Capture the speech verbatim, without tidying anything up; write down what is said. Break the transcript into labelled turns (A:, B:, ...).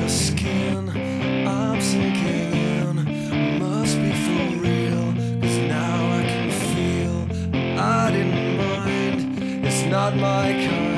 A: skin, I'm sinking in. Must be for real, cause now I can feel I didn't mind. It's not my kind.